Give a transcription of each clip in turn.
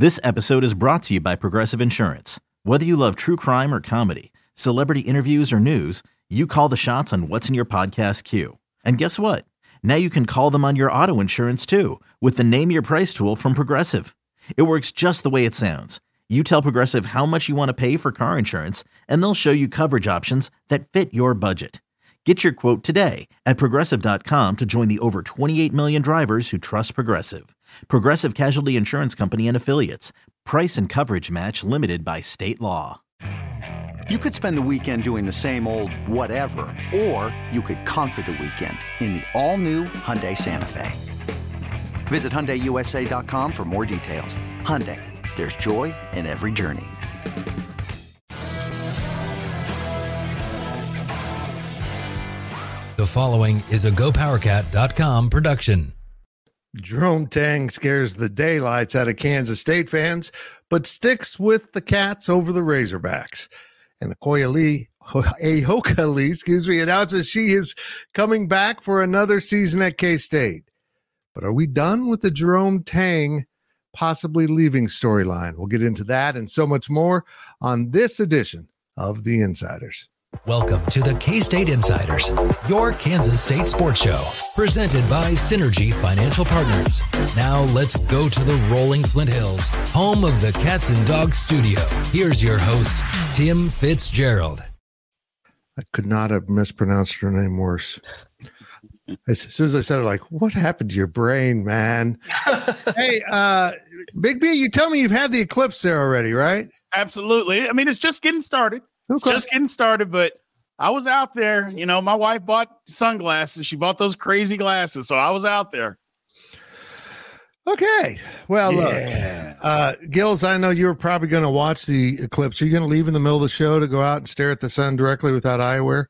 This episode is brought to you by Progressive Insurance. Whether you love true crime or comedy, celebrity interviews or news, you call the shots on what's in your podcast queue. And guess what? Now you can call them on your auto insurance too with the Name Your Price tool from Progressive. It works just the way it sounds. You tell Progressive how much you want to pay for car insurance, and they'll show you coverage options that fit your budget. Get your quote today at Progressive.com to join the over 28 million drivers who trust Progressive. Progressive Casualty Insurance Company and Affiliates. Price and coverage match limited by state law. You could spend the weekend doing the same old whatever, or you could conquer the weekend in the all-new Hyundai Santa Fe. Visit HyundaiUSA.com for more details. Hyundai, there's joy in every journey. The following is a GoPowerCat.com production. Jerome Tang scares the daylights out of Kansas State fans, but sticks with the Cats over the Razorbacks. And the Ahoka Lee, announces she is coming back for another season at K-State. But are we done with the Jerome Tang possibly leaving storyline? We'll get into that and so much more on this edition of The Insiders. Welcome to the K-State Insiders, your Kansas State sports show, presented by Synergy Financial Partners. Now let's go to the rolling Flint Hills, home of the Cats and Dogs studio. Here's your host, Tim Fitzgerald. I could not have mispronounced her name worse. As soon as I said it, like, what happened to your brain, man? Hey, Big B, you tell me you've had the eclipse there already, right? Absolutely. I mean, it's just getting started. It's Okay. just getting started, but I was out there. You know, my wife bought sunglasses. She bought those crazy glasses, so I was out there. Okay. Well, look, Gills, I know you were probably going to watch the eclipse. Are you going to leave in the middle of the show to go out and stare at the sun directly without eyewear?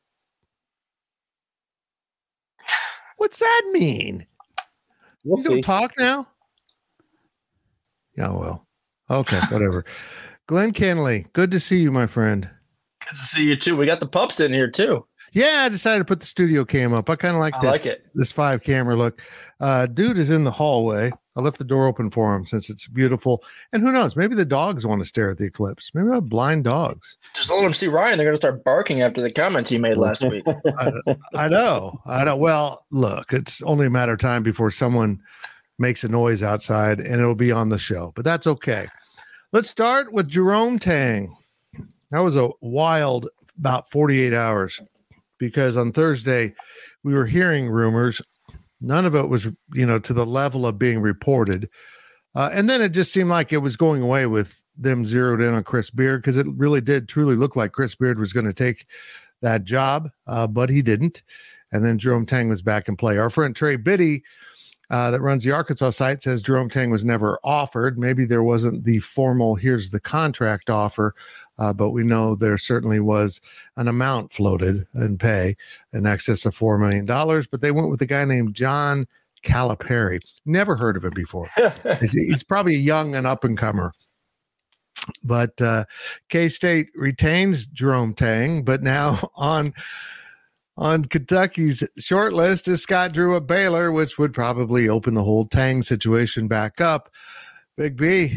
What's that mean? You don't talk now? Yeah, well. Okay, whatever. Glenn Kenley, good to see you, my friend. Good to see you too. We got the pups in here too. Yeah, I decided to put the studio cam up. I kind of like this. I like it. This 5-camera look. Dude is in the hallway. I left the door open for him since it's beautiful. And who knows? Maybe the dogs want to stare at the eclipse. Maybe I have blind dogs. Just let them see Ryan. They're going to start barking after the comments he made last week. I know. Well, look, it's only a matter of time before someone makes a noise outside and it'll be on the show. But that's okay. Let's start with Jerome Tang. That was a wild about 48 hours because on Thursday we were hearing rumors. None of it was, to the level of being reported. And then it just seemed like it was going away with them zeroed in on Chris Beard because it really did truly look like Chris Beard was going to take that job, but he didn't. And then Jerome Tang was back in play. Our friend Trey Biddy, that runs the Arkansas site, says Jerome Tang was never offered. Maybe there wasn't the formal, here's the contract offer, but we know there certainly was an amount floated in pay in excess of $4 million. But they went with a guy named John Calipari. Never heard of him before. He's probably a young and up-and-comer. But K-State retains Jerome Tang, but now on Kentucky's short list is Scott Drew at Baylor, which would probably open the whole Tang situation back up. Big B,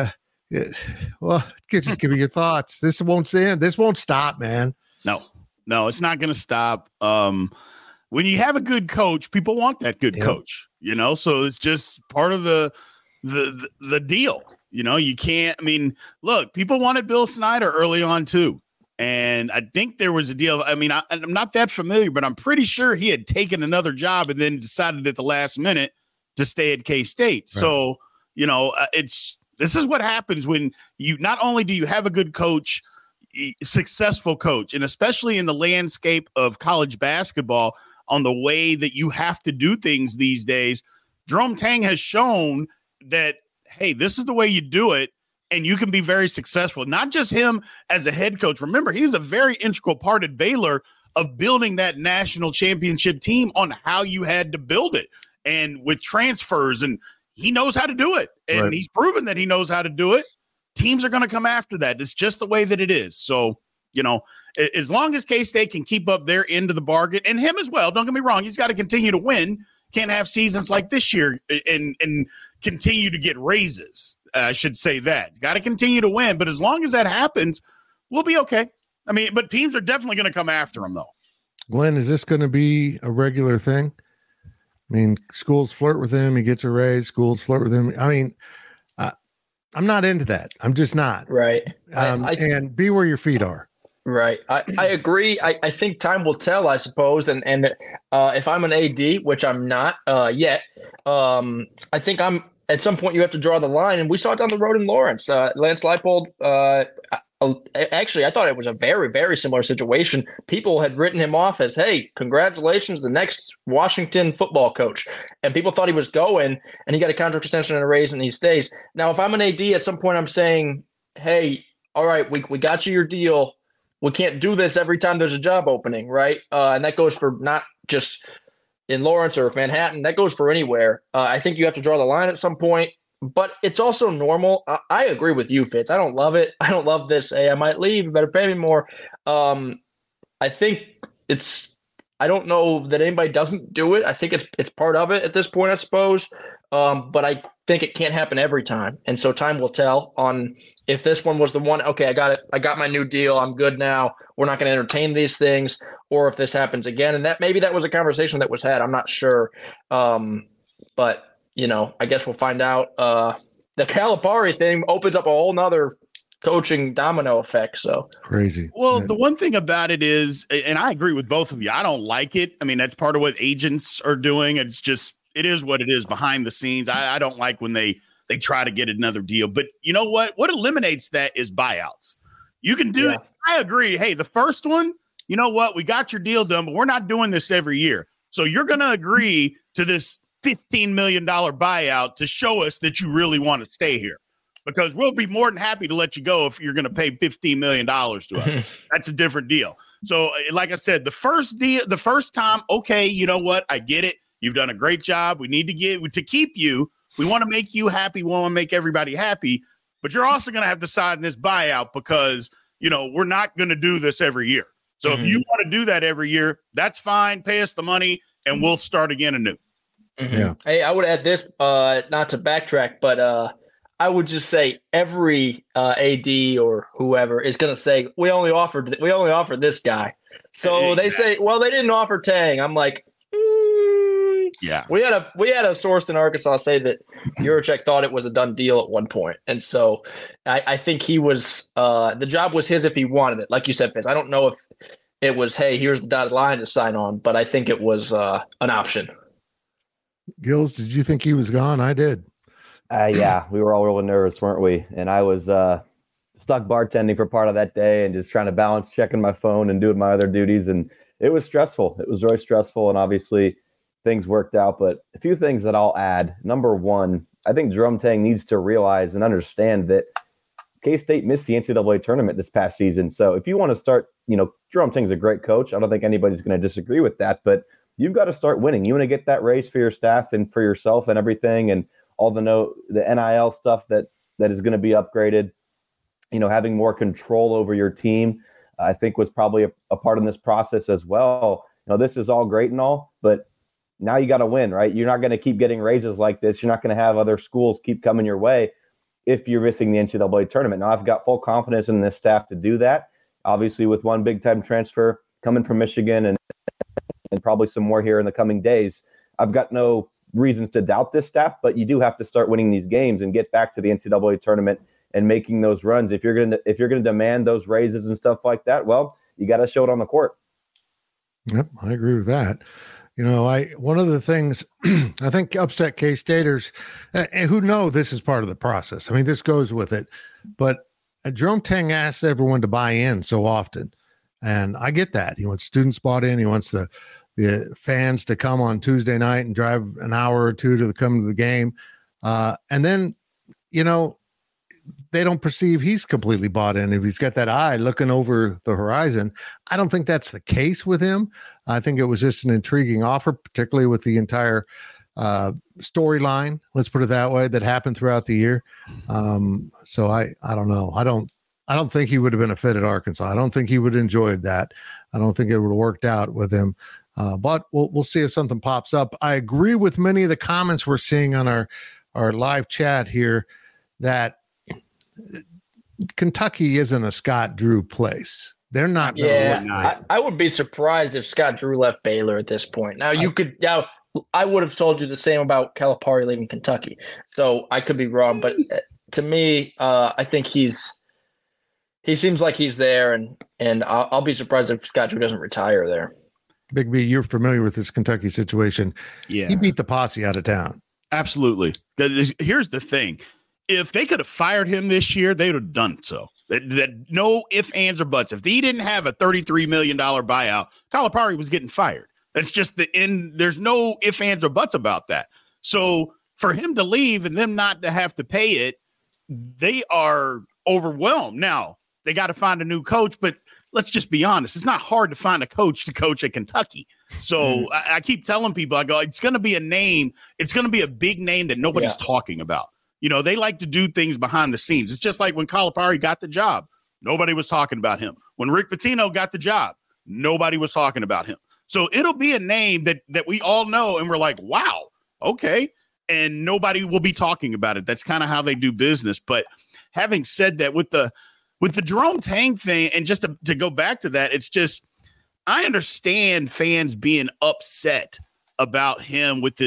just give me your thoughts. This won't end. This won't stop, man. No, it's not going to stop. When you have a good coach, people want that good coach, so it's just part of the deal. You can't, look, people wanted Bill Snyder early on too. And I think there was a deal. I'm not that familiar, but I'm pretty sure he had taken another job and then decided at the last minute to stay at K-State. Right. So, this is what happens when you not only do you have a good coach, successful coach, and especially in the landscape of college basketball on the way that you have to do things these days. Jerome Tang has shown that, hey, this is the way you do it. And you can be very successful, not just him as a head coach. Remember, he's a very integral part at Baylor of building that national championship team on how you had to build it and with transfers. And he knows how to do it. And he's proven that he knows how to do it. Teams are going to come after that. It's just the way that it is. So, as long as K-State can keep up their end of the bargain, and him as well, don't get me wrong, he's got to continue to win. Can't have seasons like this year and continue to get raises. I should say that. Got to continue to win, but as long as that happens, we'll be okay. I mean, but teams are definitely going to come after him, though. Glenn, is this going to be a regular thing? I mean, schools flirt with him. He gets a raise. Schools flirt with him. I mean, I'm not into that. I'm just not. Right. And be where your feet are. Right. I agree. I think time will tell, I suppose. And if I'm an AD, which I'm not yet, I think at some point you have to draw the line. And we saw it down the road in Lawrence. Lance Leipold, actually, I thought it was a very, very similar situation. People had written him off as, hey, congratulations, the next Washington football coach. And people thought he was going, and he got a contract extension and a raise, and he stays. Now, if I'm an AD, at some point I'm saying, hey, all right, we got you your deal. We can't do this every time there's a job opening, right? And that goes for not just in Lawrence or Manhattan. That goes for anywhere. I think you have to draw the line at some point. But it's also normal. I agree with you, Fitz. I don't love it. I don't love this. Hey, I might leave. You better pay me more. I think I don't know that anybody doesn't do it. I think it's part of it at this point, I suppose. But I think it can't happen every time. And so time will tell on if this one was the one, okay, I got it. I got my new deal. I'm good now. We're not going to entertain these things. Or if this happens again. And maybe that was a conversation that was had. I'm not sure. But I guess we'll find out. The Calipari thing opens up a whole nother coaching domino effect. So crazy. Well, the one thing about it is, and I agree with both of you, I don't like it. I mean, that's part of what agents are doing. It is what it is behind the scenes. I don't like when they try to get another deal. But you know what? What eliminates that is buyouts. You can do it. I agree. Hey, the first one, you know what? We got your deal done, but we're not doing this every year. So you're going to agree to this $15 million buyout to show us that you really want to stay here, because we'll be more than happy to let you go if you're going to pay $15 million to us. That's a different deal. So like I said, the first time, okay, you know what? I get it. You've done a great job. We need to keep you. We want to make you happy. We want to make everybody happy, but you're also going to have to sign this buyout because, we're not going to do this every year. So if you want to do that every year, that's fine. Pay us the money and we'll start again anew. Mm-hmm. Yeah. Hey, I would add this, not to backtrack, but I would just say every AD or whoever is going to say we only offered this guy. So they say, well, they didn't offer Tang. I'm like, yeah. We had a source in Arkansas say that Juracek thought it was a done deal at one point, and so I think he was the job was his if he wanted it. Like you said, Fitz, I don't know if it was, hey, here's the dotted line to sign on, but I think it was an option. Gills, did you think he was gone? I did. Yeah, we were all really nervous, weren't we? And I was stuck bartending for part of that day and just trying to balance checking my phone and doing my other duties. And it was stressful. It was very stressful. And obviously things worked out. But a few things that I'll add. Number one, I think Jerome Tang needs to realize and understand that K-State missed the NCAA tournament this past season. So if you want to start, Jerome Tang's a great coach. I don't think anybody's going to disagree with that. But you've got to start winning. You want to get that raise for your staff and for yourself and everything, and all the NIL stuff that is going to be upgraded. Having more control over your team, I think was probably a part of this process as well. This is all great and all, but now you got to win, right? You're not going to keep getting raises like this. You're not going to have other schools keep coming your way if you're missing the NCAA tournament. Now, I've got full confidence in this staff to do that. Obviously, with one big-time transfer coming from Michigan and probably some more here in the coming days, I've got no reasons to doubt this staff, but you do have to start winning these games and get back to the NCAA tournament and making those runs. If you're going to demand those raises and stuff like that, well, you got to show it on the court. Yep, I agree with that. One of the things I think upset K-Staters who know this is part of the process. I mean, this goes with it, but Jerome Tang asks everyone to buy in so often. And I get that. He wants students bought in. He wants the fans to come on Tuesday night and drive an hour or two to come to the game. And then, they don't perceive he's completely bought in. If he's got that eye looking over the horizon, I don't think that's the case with him. I think it was just an intriguing offer, particularly with the entire storyline, let's put it that way, that happened throughout the year. So I don't know. I don't think he would have been a fit at Arkansas. I don't think he would have enjoyed that. I don't think it would have worked out with him. But we'll see if something pops up. I agree with many of the comments we're seeing on our live chat here that Kentucky isn't a Scott Drew place. They're not. I would be surprised if Scott Drew left Baylor at this point. Now I would have told you the same about Calipari leaving Kentucky, so I could be wrong. But to me, I think he seems like he's there, and I'll be surprised if Scott Drew doesn't retire there. Big B, you're familiar with this Kentucky situation. Yeah, he beat the posse out of town. Absolutely. Here's the thing: if they could have fired him this year, they would have done so. That no ifs, ands, or buts. If he didn't have a $33 million buyout, Calipari was getting fired. That's just the end. There's no ifs, ands, or buts about that. So for him to leave and them not to have to pay it, they are overwhelmed. Now, they got to find a new coach, but let's just be honest. It's not hard to find a coach to coach at Kentucky. So I keep telling people, I go, it's going to be a name. It's going to be a big name that nobody's talking about. You know, they like to do things behind the scenes. It's just like when Calipari got the job, nobody was talking about him. When Rick Pitino got the job, nobody was talking about him. So it'll be a name that we all know, and we're like, wow, okay. And nobody will be talking about it. That's kind of how they do business. But having said that, with the Jerome Tang thing, and just to go back to that, it's just, I understand fans being upset about him with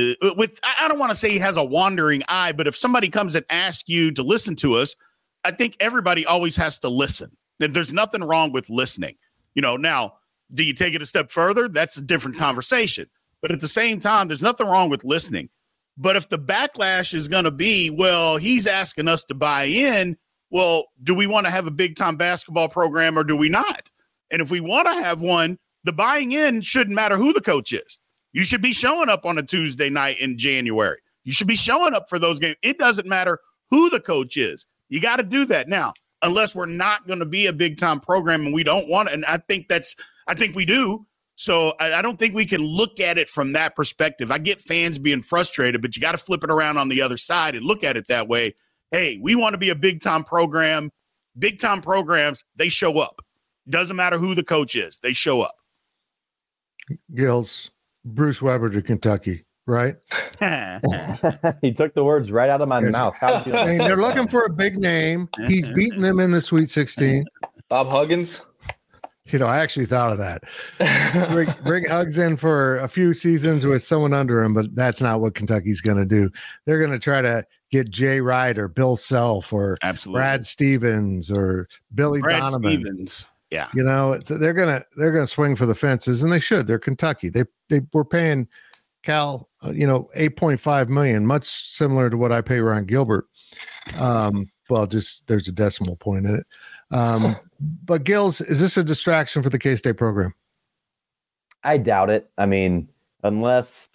I don't want to say he has a wandering eye, but if somebody comes and asks you to listen to us, I think everybody always has to listen. And there's nothing wrong with listening. You know, now, do you take it a step further? That's a different conversation. But at the same time, there's nothing wrong with listening. But if the backlash is going to be, well, he's asking us to buy in, well, do we want to have a big-time basketball program or do we not? And if we want to have one, the buying in shouldn't matter who the coach is. You should be showing up on a Tuesday night in January. You should be showing up for those games. It doesn't matter who the coach is. You got to do that now, unless we're not going to be a big-time program and we don't want it. And I think we do. So I don't think we can look at it from that perspective. I get fans being frustrated, but you got to flip it around on the other side and look at it that way. Hey, we want to be a big-time program. Big-time programs, they show up. Doesn't matter who the coach is. They show up. Gills, Bruce Weber to Kentucky, right? He took the words right out of my mouth. I mean, they're looking for a big name. He's beaten them in the Sweet 16. Bob Huggins. You know, I actually thought of that. Bring Hugs in for a few seasons with someone under him, but that's not what Kentucky's going to do. They're going to try to get Jay Wright or Bill Self or Brad Stevens or Billy Donovan. Stevens. Yeah. You know, they're gonna swing for the fences, and they should. They're Kentucky. They were paying Cal, $8.5 million, much similar to what I pay Ron Gilbert. Well, just there's a decimal point in it. But Gills, is this a distraction for the K-State program? I doubt it. I mean, unless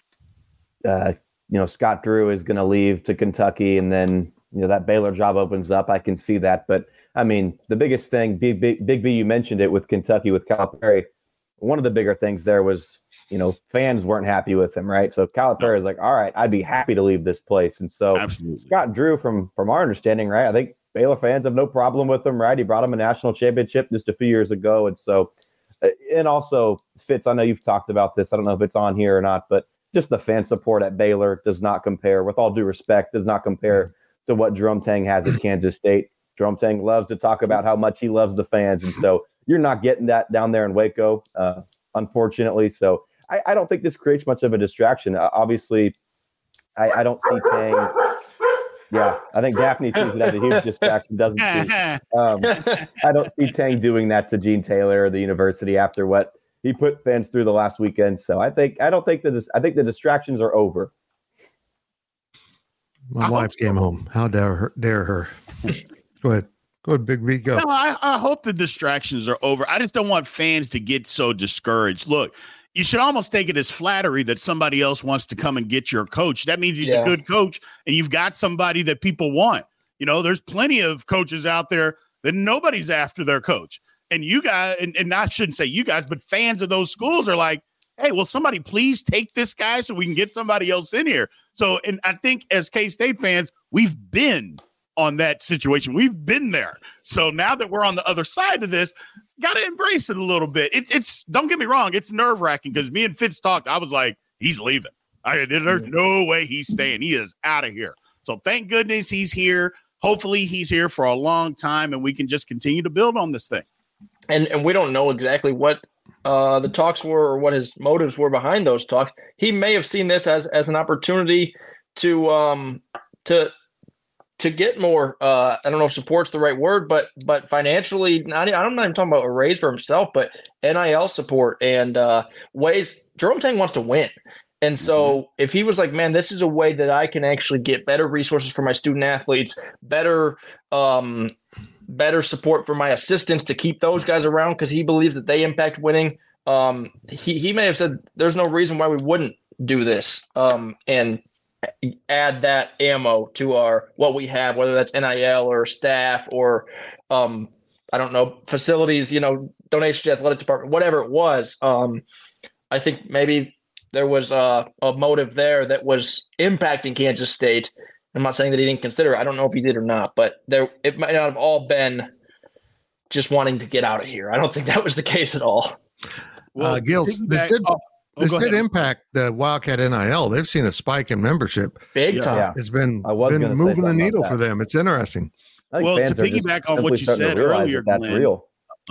Scott Drew is going to leave to Kentucky, and then that Baylor job opens up, I can see that. But I mean, the biggest thing, Big B, you mentioned it with Kentucky, with Calipari. One of the bigger things there was, fans weren't happy with him, right? So Calipari is like, all right, I'd be happy to leave this place. And so Scott Drew, from our understanding, right, I think Baylor fans have no problem with him, right? He brought him a national championship just a few years ago. And so, and also Fitz, I know you've talked about this. I don't know if it's on here or not, but just the fan support at Baylor does not compare, with all due respect, does not compare to what Jerome Tang has at Kansas State. Jerome Tang loves to talk about how much he loves the fans. And so you're not getting that down there in Waco, unfortunately. So I don't think this creates much of a distraction. Obviously, I don't see Tang. Yeah, I think Daphne sees it as a huge distraction, doesn't she? I don't see Tang doing that to Gene Taylor or the university after what he put fans through the last weekend. So I think the distractions are over. My wife came home. How dare her? Go ahead, Big B. Go. No, I hope the distractions are over. I just don't want fans to get so discouraged. Look, you should almost take it as flattery that somebody else wants to come and get your coach. That means he's a good coach, and you've got somebody that people want. There's plenty of coaches out there that nobody's after their coach. And you guys, and I shouldn't say you guys, but fans of those schools are like, hey, will somebody please take this guy so we can get somebody else in here? So, and I think as K-State fans, we've been on that situation. We've been there. So now that we're on the other side of this, got to embrace it a little bit. It's don't get me wrong. It's nerve wracking because me and Fitz talked. I was like, he's leaving. There's no way he's staying. He is out of here. So thank goodness he's here. hopefully he's here for a long time and we can just continue to build on this thing. And we don't know exactly what the talks were or what his motives were behind those talks. He may have seen this as an opportunity to get more. I don't know if support's the right word, but financially, I'm not even talking about a raise for himself, but NIL support and ways. Jerome Tang wants to win. And so if he was like, man, this is a way that I can actually get better resources for my student athletes, better support for my assistants to keep those guys around because he believes that they impact winning. He may have said there's no reason why we wouldn't do this and add that ammo to what we have, whether that's NIL or staff or I don't know, facilities, donations to the athletic department, whatever it was. I think maybe there was a motive there that was impacting Kansas State. I'm not saying that he didn't consider it. I don't know if he did or not, but it might not have all been just wanting to get out of here. I don't think that was the case at all. Well, Gils, this did impact the Wildcat NIL. They've seen a spike in membership. Big time. Yeah. It's been moving the needle for them. It's interesting. Well, to piggyback on what you said earlier, that's Glenn, real.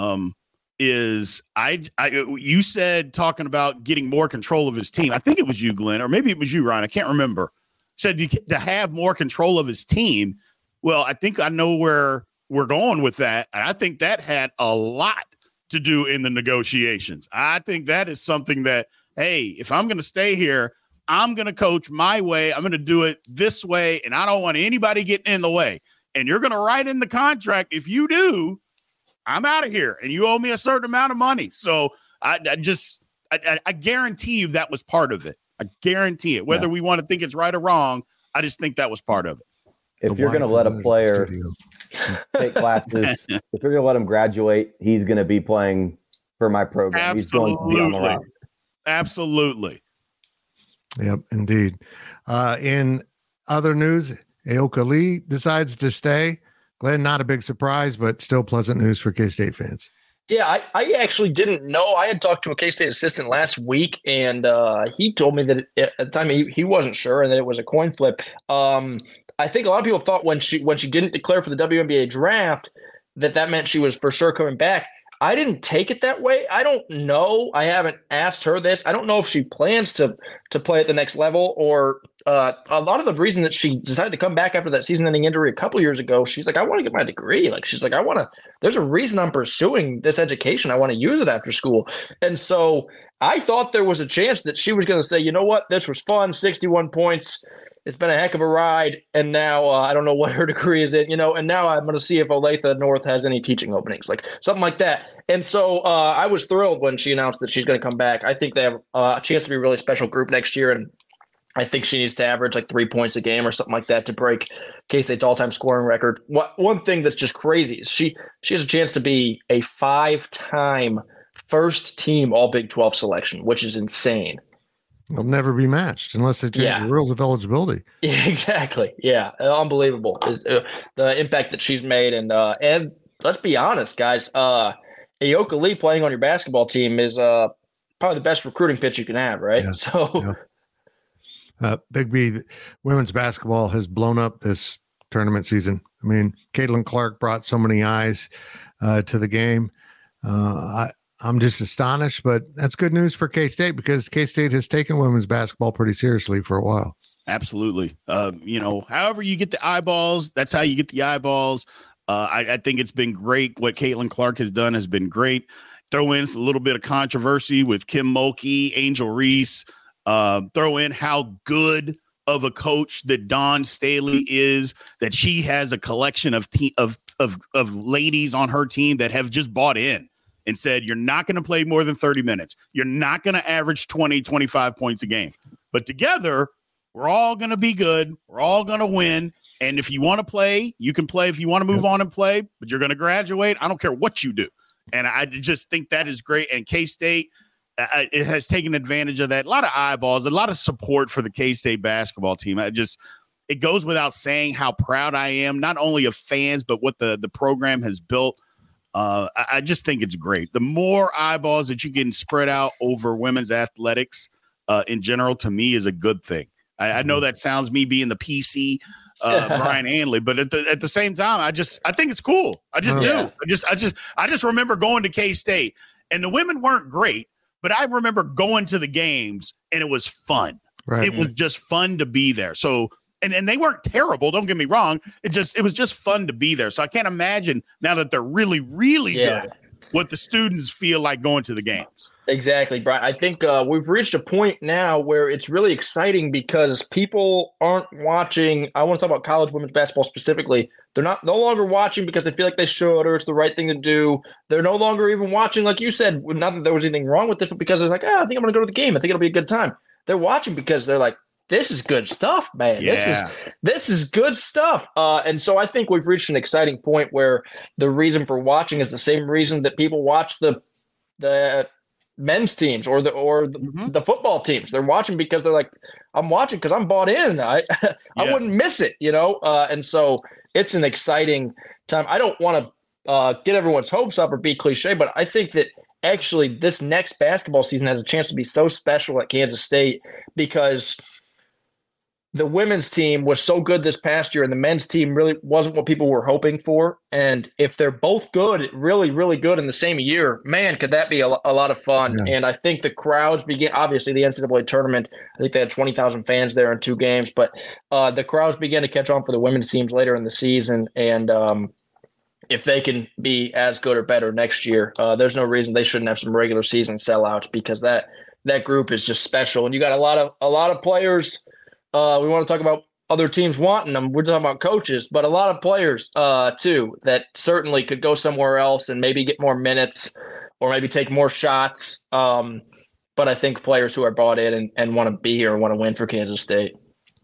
You said talking about getting more control of his team. I think it was you, Glenn, or maybe it was you, Ryan. I can't remember. Said to have more control of his team. Well, I think I know where we're going with that. And I think that had a lot to do in the negotiations. I think that is something that, hey, if I'm going to stay here, I'm going to coach my way. I'm going to do it this way. And I don't want anybody getting in the way. And you're going to write in the contract, if you do, I'm out of here and you owe me a certain amount of money. So I guarantee you that was part of it. I guarantee it. Whether we want to think it's right or wrong, I just think that was part of it. If you're going to let a player take classes, if you're going to let him graduate, he's going to be playing for my program. Absolutely. He's going to be on the route. Absolutely. Yep, indeed. In other news, Aoka Lee decides to stay. Glenn, not a big surprise, but still pleasant news for K-State fans. Yeah, I actually didn't know. I had talked to a K-State assistant last week, and he told me that at the time he wasn't sure and that it was a coin flip. I think a lot of people thought when she didn't declare for the WNBA draft that meant she was for sure coming back. I didn't take it that way. I don't know. I haven't asked her this. I don't know if she plans to play at the next level or a lot of the reason that she decided to come back after that season-ending injury a couple years ago, she's like, I want to get my degree. Like, she's like, there's a reason I'm pursuing this education. I want to use it after school. And so I thought there was a chance that she was going to say, you know what, this was fun, 61 points. It's been a heck of a ride, and now I don't know what her degree is in, and now I'm going to see if Olathe North has any teaching openings, like something like that. And so I was thrilled when she announced that she's going to come back. I think they have a chance to be a really special group next year, and I think she needs to average like 3 points a game or something like that to break K-State's all-time scoring record. One thing that's just crazy is she has a chance to be a 5-time first-team All-Big 12 selection, which is insane. It'll never be matched unless they change the rules of eligibility. Yeah, exactly. Yeah, unbelievable. The impact that she's made, and let's be honest, guys. Aoka Lee playing on your basketball team is probably the best recruiting pitch you can have, right? Yeah. Big B, women's basketball has blown up this tournament season. I mean, Caitlin Clark brought so many eyes to the game. I'm just astonished, but that's good news for K-State because K-State has taken women's basketball pretty seriously for a while. Absolutely. However you get the eyeballs, that's how you get the eyeballs. I think it's been great. What Caitlin Clark has done has been great. Throw in a little bit of controversy with Kim Mulkey, Angel Reese. Throw in how good of a coach that Dawn Staley is, that she has a collection of ladies on her team that have just bought in and said, you're not going to play more than 30 minutes. You're not going to average 20, 25 points a game. But together, we're all going to be good. We're all going to win. And if you want to play, you can play. If you want to move on and play, but you're going to graduate, I don't care what you do. And I just think that is great. And K-State, it has taken advantage of that. A lot of eyeballs, a lot of support for the K-State basketball team. It goes without saying how proud I am, not only of fans, but what the program has built. I just think it's great. The more eyeballs that you can spread out over women's athletics in general, to me, is a good thing. I know that sounds me being the PC Brian Hanley. But at the same time, I think it's cool. I just do. I just remember going to K-State, and the women weren't great, but I remember going to the games, and it was fun. Right. It was just fun to be there. So, and they weren't terrible. Don't get me wrong. It was just fun to be there. So I can't imagine now that they're really, really good, what the students feel like going to the games. Exactly, Brian. I think we've reached a point now where it's really exciting because people aren't watching. I want to talk about college women's basketball specifically. They're no longer watching because they feel like they should or it's the right thing to do. They're no longer even watching, like you said, not that there was anything wrong with this, but because it's like, I think I'm going to go to the game. I think it'll be a good time. They're watching because they're like, this is good stuff, man. Yeah. This is good stuff. And so I think we've reached an exciting point where the reason for watching is the same reason that people watch the men's teams or the football teams. They're watching because they're like, I'm watching because I'm bought in. I wouldn't miss it, and so it's an exciting time. I don't want to get everyone's hopes up or be cliche, but I think that actually this next basketball season has a chance to be so special at Kansas State because the women's team was so good this past year and the men's team really wasn't what people were hoping for. And if they're both good, really, really good in the same year, man, could that be a lot of fun. Yeah. And I think the crowds obviously the NCAA tournament, I think they had 20,000 fans there in 2 games, but the crowds began to catch on for the women's teams later in the season. And if they can be as good or better next year, there's no reason they shouldn't have some regular season sellouts because that group is just special. And you got a lot of players. We want to talk about other teams wanting them. We're talking about coaches, but a lot of players too that certainly could go somewhere else and maybe get more minutes or maybe take more shots. But I think players who are bought in and want to be here and want to win for Kansas State.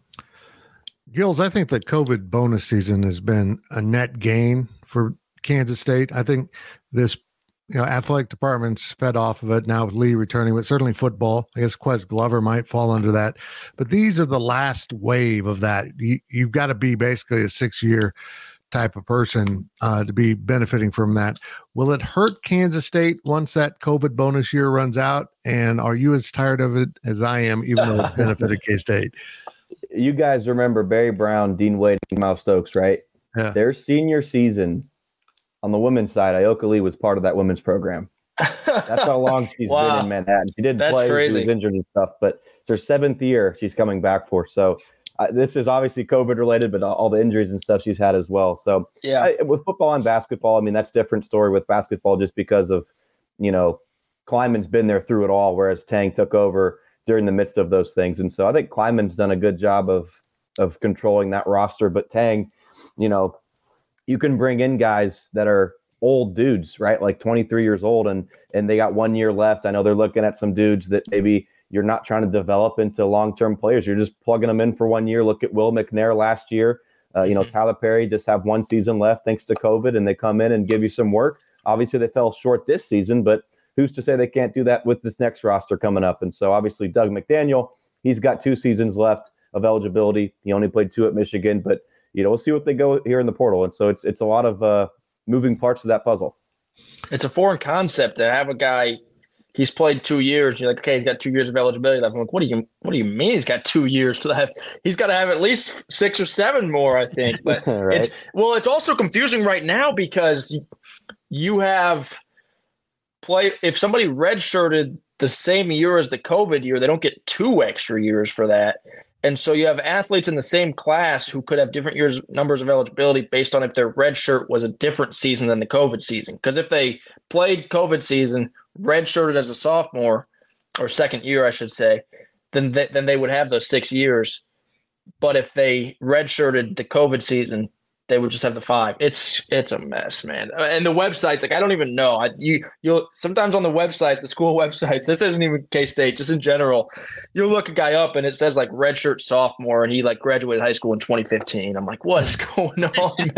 Gills, I think the COVID bonus season has been a net gain for Kansas State. I think this athletic departments fed off of it now with Lee returning, but certainly football. I guess Quez Glover might fall under that. But these are the last wave of that. You've got to be basically a 6-year type of person to be benefiting from that. Will it hurt Kansas State once that COVID bonus year runs out? And are you as tired of it as I am, even though it benefited K-State? You guys remember Barry Brown, Dean Wade, and Miles Stokes, right? Yeah. Their senior season on the women's side, Ioka Lee was part of that women's program. That's how long she's been in Manhattan. She did play. Crazy. She was injured and stuff, but it's her 7th year she's coming back for. So this is obviously COVID related, but all the injuries and stuff she's had as well. So with football and basketball, I mean, that's a different story with basketball just because of, Kleiman's been there through it all, whereas Tang took over during the midst of those things. And so I think Kleiman's done a good job of controlling that roster, but Tang, you can bring in guys that are old dudes, right? Like 23 years old and they got 1 year left. I know they're looking at some dudes that maybe you're not trying to develop into long-term players. You're just plugging them in for 1 year. Look at Will McNair last year. Tyler Perry just have 1 season left thanks to COVID and they come in and give you some work. Obviously they fell short this season, but who's to say they can't do that with this next roster coming up? And so obviously Doug McDaniel, he's got 2 seasons left of eligibility. He only played 2 at Michigan, but we'll see what they go here in the portal. And so it's a lot of moving parts of that puzzle. It's a foreign concept to have a guy, he's played 2 years. You're like, okay, he's got 2 years of eligibility left. I'm like, what do you mean he's got 2 years left? He's got to have at least 6 or 7 more, I think. But right. It's also confusing right now because you have played, if somebody redshirted the same year as the COVID year, they don't get 2 extra years for that. And so you have athletes in the same class who could have different numbers of eligibility based on if their red shirt was a different season than the COVID season. Because if they played COVID season, redshirted as a sophomore, or second year, I should say, then they would have those 6 years. But if they redshirted the COVID season, they would just have the 5. It's a mess, man. And the websites, like I don't even know. You'll sometimes on the websites, the school websites, this isn't even K-State, just in general, you'll look a guy up and it says like redshirt sophomore and he like graduated high school in 2015. I'm like, what is going on,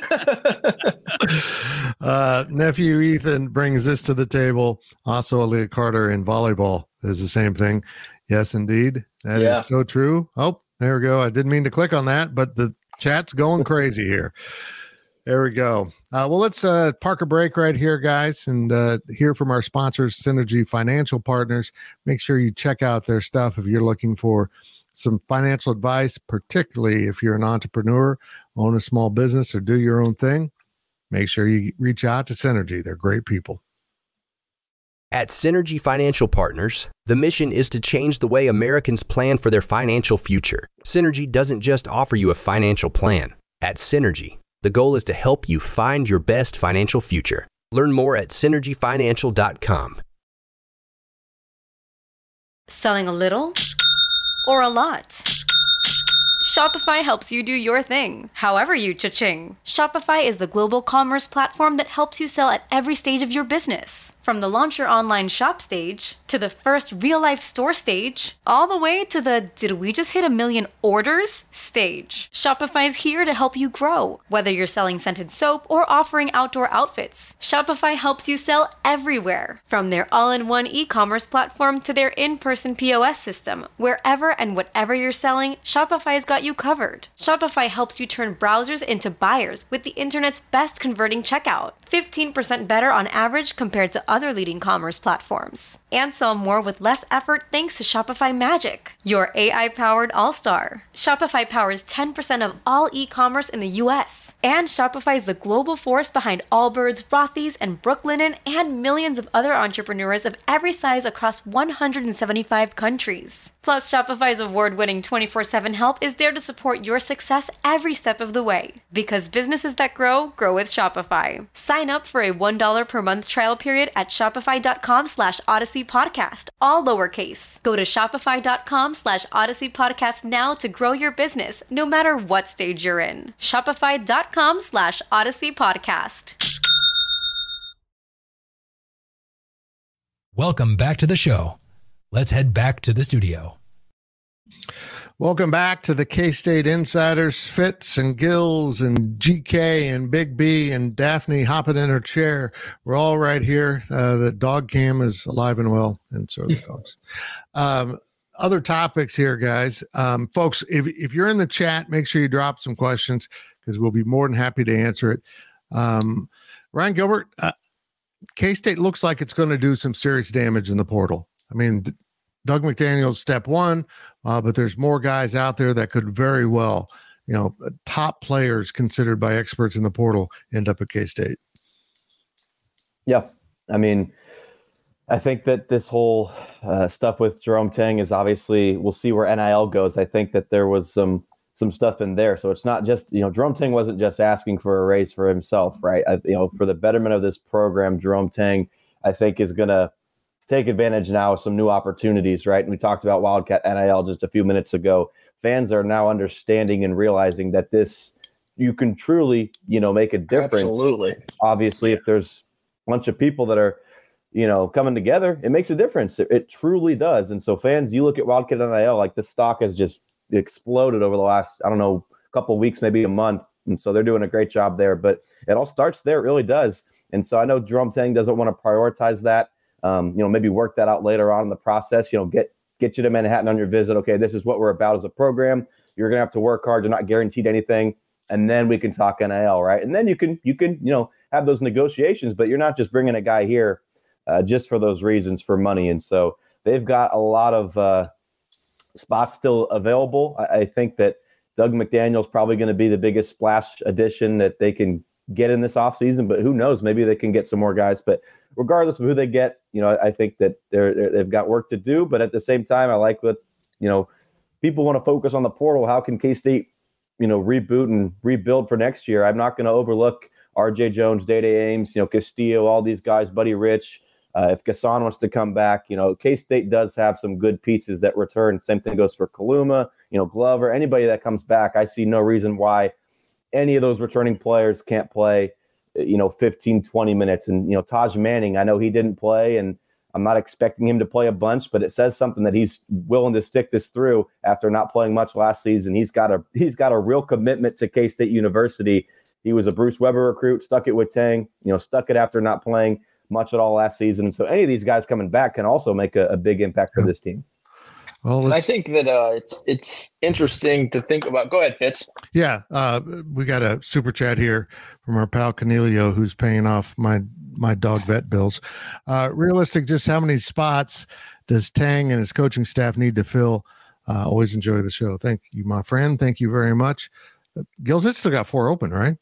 man? Nephew Ethan brings this to the table. Also, Aaliyah Carter in volleyball is the same thing. Yes, indeed. That is so true. Oh, there we go. I didn't mean to click on that, but the chat's going crazy here. There we go. Well, let's park a break right here, guys, and hear from our sponsors, Synergy Financial Partners. Make sure you check out their stuff if you're looking for some financial advice, particularly if you're an entrepreneur, own a small business, or do your own thing. Make sure you reach out to Synergy. They're great people. At Synergy Financial Partners, the mission is to change the way Americans plan for their financial future. Synergy doesn't just offer you a financial plan. At Synergy, the goal is to help you find your best financial future. Learn more at synergyfinancial.com. Selling a little or a lot? Shopify helps you do your thing, however you cha-ching. Shopify is the global commerce platform that helps you sell at every stage of your business. From the launch your online shop stage, to the first real-life store stage, all the way to the did we just hit 1 million orders stage. Shopify's here to help you grow. Whether you're selling scented soap or offering outdoor outfits, Shopify helps you sell everywhere. From their all-in-one e-commerce platform to their in-person POS system, wherever and whatever you're selling, Shopify's got you covered. Shopify helps you turn browsers into buyers with the internet's best converting checkout, 15% better on average compared to other leading commerce platforms. And sell more with less effort thanks to Shopify Magic, your AI-powered all-star. Shopify powers 10% of all e-commerce in the US. And Shopify is the global force behind Allbirds, Rothy's, and Brooklinen, and millions of other entrepreneurs of every size across 175 countries. Plus, Shopify's award-winning 24/7 help is there to support your success every step of the way. Because businesses that grow, grow with Shopify. Sign up for a $1 per month trial period at shopify.com/Odyssey Podcast, all lowercase. Go to shopify.com/Odyssey Podcast now to grow your business, no matter what stage you're in. Shopify.com/Odyssey Podcast. Welcome back to the show. Let's head back to the studio. Welcome back to the K-State Insiders. Fitz and Gills and GK and Big B and Daphne hopping in her chair. We're all right here. The dog cam is alive and well, and so are the dogs. Other topics here, guys. Folks, if you're in the chat, make sure you drop some questions because we'll be more than happy to answer it. Ryan Gilbert, K-State looks like it's going to do some serious damage in the portal. I mean, Doug McDaniel's step one, but there's more guys out there that could very well, top players considered by experts in the portal end up at K-State. Yeah. I mean, I think that this whole stuff with Jerome Tang is obviously, we'll see where NIL goes. I think that there was some stuff in there. So it's not just, Jerome Tang wasn't just asking for a raise for himself, right? For the betterment of this program, Jerome Tang, I think, is going to take advantage now of some new opportunities, right? And we talked about Wildcat NIL just a few minutes ago. Fans are now understanding and realizing that you can truly, make a difference. Absolutely. Obviously, if there's a bunch of people that are, coming together, it makes a difference. It truly does. And so fans, you look at Wildcat NIL, like the stock has just exploded over the last, couple of weeks, maybe a month. And so they're doing a great job there, but it all starts there. It really does. And so I know Jerome Tang doesn't want to prioritize that. Maybe work that out later on in the process, get you to Manhattan on your visit. Okay, this is what we're about as a program. You're going to have to work hard. You're not guaranteed anything. And then we can talk NIL, right? And then you can, have those negotiations, but you're not just bringing a guy here just for those reasons, for money. And so they've got a lot of spots still available. I think that Doug McDaniel's probably going to be the biggest splash addition that they can get in this offseason, but who knows? Maybe they can get some more guys. But regardless of who they get, I think that they've got work to do. But at the same time, I like what, people want to focus on the portal. How can K-State, reboot and rebuild for next year? I'm not going to overlook RJ Jones, Day Ames, Castillo, all these guys, Buddy Rich. If Gasson wants to come back, K-State does have some good pieces that return. Same thing goes for Kaluma, Glover, anybody that comes back. I see no reason why any of those returning players can't play 15, 20 minutes. And, Taj Manning, I know he didn't play, and I'm not expecting him to play a bunch, but it says something that he's willing to stick this through after not playing much last season. He's got a real commitment to K-State University. He was a Bruce Weber recruit, stuck it with Tang, stuck it after not playing much at all last season. And so any of these guys coming back can also make a big impact for this team. Well, I think that it's interesting to think about. Go ahead, Fitz. Yeah, we got a super chat here from our pal Cornelio, who's paying off my dog vet bills. Realistic, just how many spots does Tang and his coaching staff need to fill? Always enjoy the show. Thank you, my friend. Thank you very much. Gills, it's still got 4 open, right?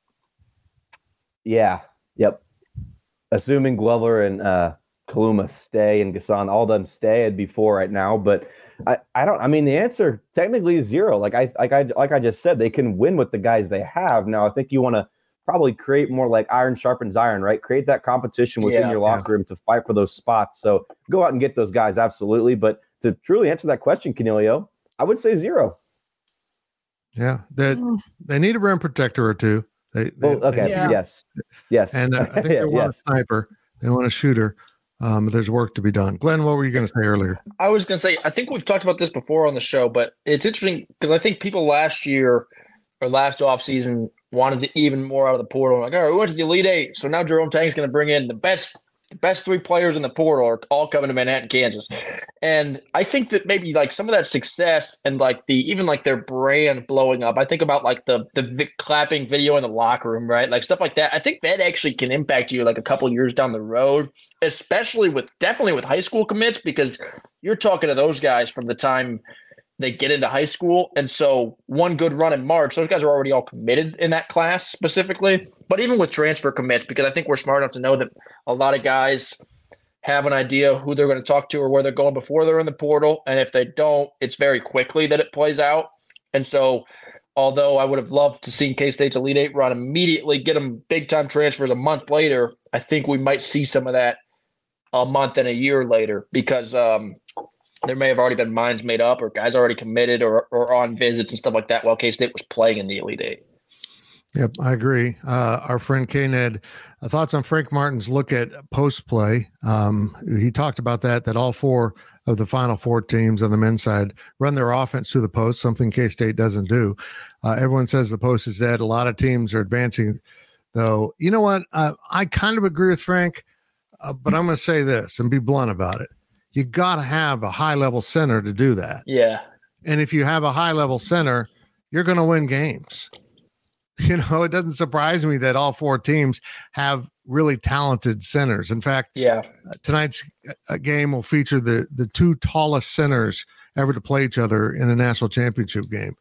Yeah. Yep. Assuming Glover and Kaluma stay and Gassan, all of them stay, it'd be 4 right now. But I mean, the answer technically is 0. Like I just said, they can win with the guys they have. Now, I think you want to probably create more like iron sharpens iron, right? Create that competition within your locker room to fight for those spots. So go out and get those guys, absolutely. But to truly answer that question, Cornelio, I would say 0. Yeah, they need a rim protector or 2. Yes. And I think they want a sniper. They want a shooter. There's work to be done. Glenn, what were you going to say earlier? I was going to say, I think we've talked about this before on the show, but it's interesting because I think people last year or last offseason wanted to even more out of the portal. Like, all right, we went to the Elite Eight, so now Jerome Tang's going to bring in the best 3 players in the portal are all coming to Manhattan, Kansas. And I think that maybe like some of that success and like even like their brand blowing up, I think about like the clapping video in the locker room, right? Like stuff like that. I think that actually can impact you like a couple years down the road, especially definitely with high school commits, because you're talking to those guys from the time they get into high school. And so one good run in March, those guys are already all committed in that class specifically. But even with transfer commits, because I think we're smart enough to know that a lot of guys have an idea who they're going to talk to or where they're going before they're in the portal. And if they don't, it's very quickly that it plays out. And so although I would have loved to see K-State's Elite Eight run immediately, get them big-time transfers a month later, I think we might see some of that a month and a year later because there may have already been minds made up or guys already committed or on visits and stuff like that while K-State was playing in the Elite Eight. Yep, I agree. Our friend K-Ned, thoughts on Frank Martin's look at post play. He talked about that all 4 of the Final 4 teams on the men's side run their offense through the post, something K-State doesn't do. Everyone says the post is dead. A lot of teams are advancing, though. You know what? I kind of agree with Frank, but I'm going to say this and be blunt about it. You got to have a high-level center to do that. Yeah. And if you have a high-level center, you're going to win games. You know, it doesn't surprise me that all 4 teams have really talented centers. In fact, tonight's game will feature the 2 tallest centers ever to play each other in a national championship game.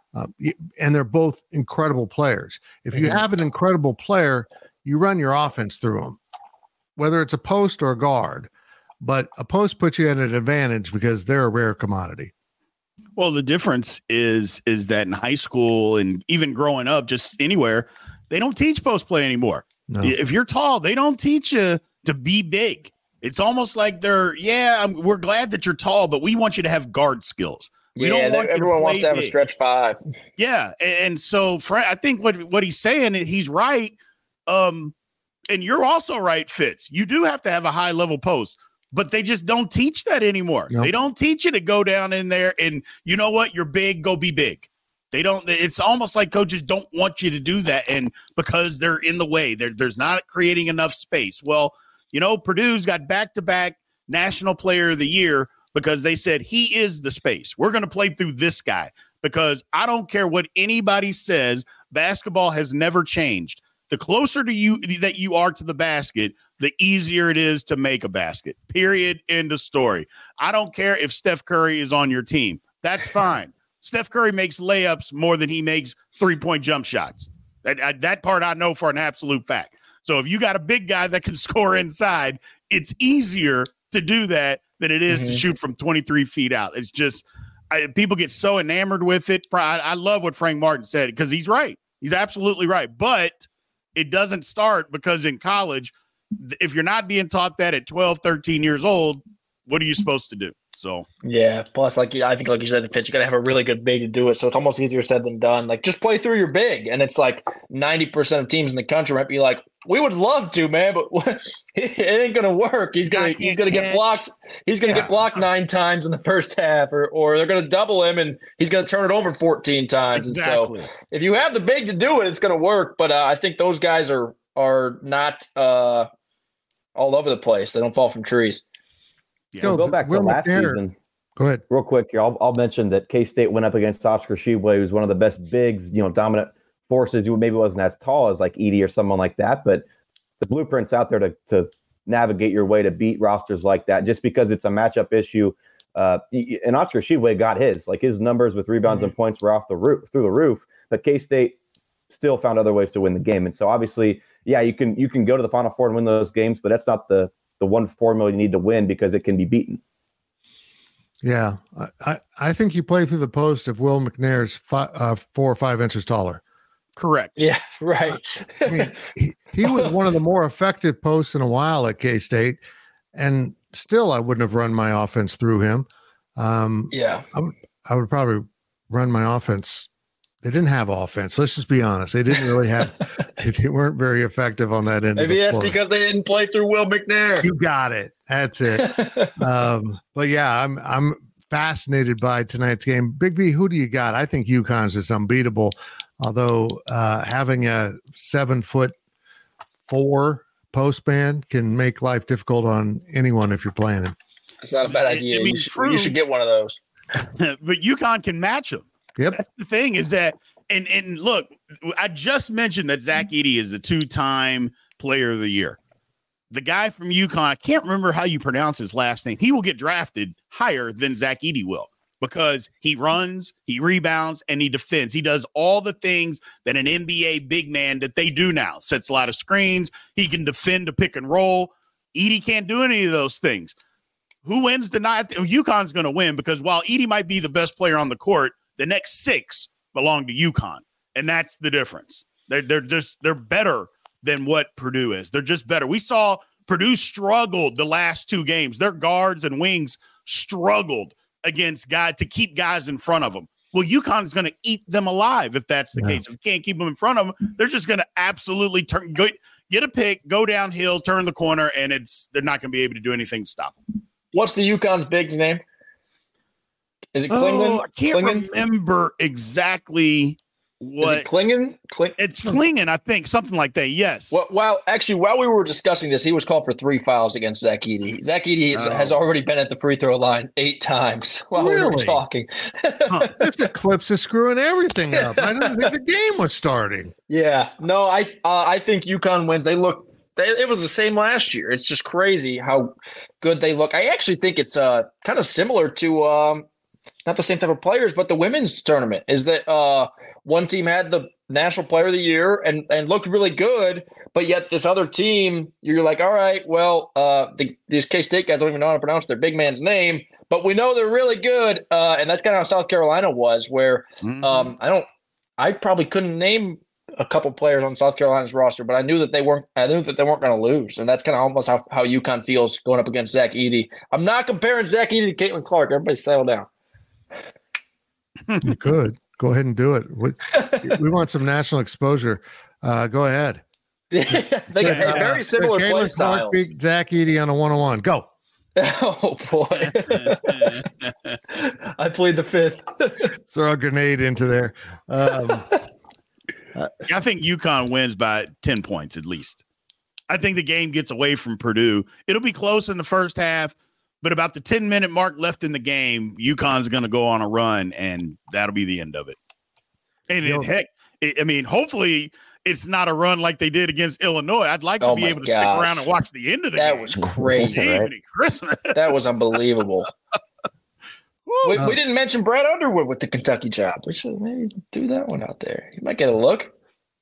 And they're both incredible players. If you have an incredible player, you run your offense through them, whether it's a post or a guard. But a post puts you at an advantage because they're a rare commodity. Well, the difference is that in high school and even growing up, just anywhere, they don't teach post play anymore. No. If you're tall, they don't teach you to be big. It's almost like we're glad that you're tall, but we want you to have guard skills. Everyone wants to have a stretch 5. Yeah, and so I think what he's saying, he's right. And you're also right, Fitz. You do have to have a high level post. But they just don't teach that anymore. Nope. They don't teach you to go down in there and you know what? You're big, go be big. They don't. It's almost like coaches don't want you to do that, and because they're in the way, there's not creating enough space. Well, you know, Purdue's got back-to-back National Player of the Year because they said he is the space. We're going to play through this guy because I don't care what anybody says. Basketball has never changed. The closer to you that you are to the basket, the easier it is to make a basket. Period. End of story. I don't care if Steph Curry is on your team. That's fine. Steph Curry makes layups more than he makes 3-point jump shots. That part I know for an absolute fact. So if you got a big guy that can score inside, it's easier to do that than it is to shoot from 23 feet out. It's just people get so enamored with it. I love what Frank Martin said because he's right. He's absolutely right. But it doesn't start because in college, if you're not being taught that at 12, 13 years old, what are you supposed to do? So, yeah. Plus, I think, like you said, Fitz, you got to have a really good big to do it. So it's almost easier said than done. Like, just play through your big. And it's like 90% of teams in the country might be like, we would love to, man, but it ain't going to work. He's going to get blocked. He's going to get blocked 9 times in the first half, or they're going to double him and he's going to turn it over 14 times. Exactly. And so if you have the big to do it, it's going to work. But I think those guys are not all over the place. They don't fall from trees. Yeah. Go back to last season. Go ahead. Real quick here, I'll mention that K-State went up against Oscar Tshiebwe, who's one of the best bigs, dominant forces. He maybe wasn't as tall as like Edey or someone like that, but the blueprint's out there to navigate your way to beat rosters like that. Just because it's a matchup issue, and Oscar Tshiebwe got his numbers with rebounds and points were through the roof. But K-State still found other ways to win the game, and so obviously, yeah, you can go to the Final Four and win those games, but that's not the one formula you need to win because it can be beaten. Yeah, I think you play through the post if Will McNair's 4 or 5 inches taller. Correct. Yeah, right. I mean, he was one of the more effective posts in a while at K-State, and still I wouldn't have run my offense through him. Yeah. I would probably run my offense. They didn't have offense. Let's just be honest. They didn't really have – they weren't very effective on that end. Maybe of the that's floor. because they didn't play through Will McNair. You got it. That's it. But yeah, I'm fascinated by tonight's game. Big B, who do you got? I think UConn's just unbeatable. Although having a 7'4" post man can make life difficult on anyone if you're playing him. That's not a bad idea. I mean, you should get one of those. But UConn can match them. Yep. That's the thing is that, and look, I just mentioned that Zach Edey is the 2-time player of the year. The guy from UConn, I can't remember how you pronounce his last name. He will get drafted higher than Zach Edey will because he runs, he rebounds, and he defends. He does all the things that an NBA big man that they do now. Sets a lot of screens. He can defend a pick and roll. Edey can't do any of those things. Who wins tonight? UConn's going to win because while Edey might be the best player on the court, the next 6 belong to UConn, and that's the difference. They're better than what Purdue is. They're just better. We saw Purdue struggled the last 2 games. Their guards and wings struggled against guys to keep guys in front of them. Well, UConn is going to eat them alive if that's the case. If you can't keep them in front of them, they're just going to absolutely get a pick, go downhill, turn the corner, and they're not going to be able to do anything to stop them. What's the UConn's big's name? Is it Klingon? I can't remember exactly what. Is it Klingon? It's Klingon, I think, something like that. Yes. Well, while we were discussing this, he was called for 3 fouls against Zach Edey. Zach Edey has already been at the free throw line 8 times while we were talking. This eclipse is screwing everything up. I didn't think the game was starting. Yeah. No, I think UConn wins. It was the same last year. It's just crazy how good they look. I actually think it's kind of similar to not the same type of players, but the women's tournament is that one team had the national player of the year and looked really good, but yet this other team, you're like, all right, well, these K-State guys don't even know how to pronounce their big man's name, but we know they're really good. And that's kind of how South Carolina was, where I probably couldn't name a couple players on South Carolina's roster, but I knew that they weren't going to lose. And that's kind of almost how UConn feels going up against Zach Edey. I'm not comparing Zach Edey to Caitlin Clark. Everybody settle down. You could go ahead and do it. We want some national exposure. Go ahead. They got very similar play styles. Beat Zach Edey on a 1-on-1. Go. Oh boy! I played the 5th. Throw a grenade into there. I think UConn wins by 10 points at least. I think the game gets away from Purdue. It'll be close in the first half. But about the 10-minute mark left in the game, UConn's going to go on a run, and that'll be the end of it. And hopefully it's not a run like they did against Illinois. I'd like to be able to stick around and watch the end of the game. That was crazy. Right? Christmas. That was unbelievable. we didn't mention Brad Underwood with the Kentucky job. We should maybe do that one out there. He might get a look.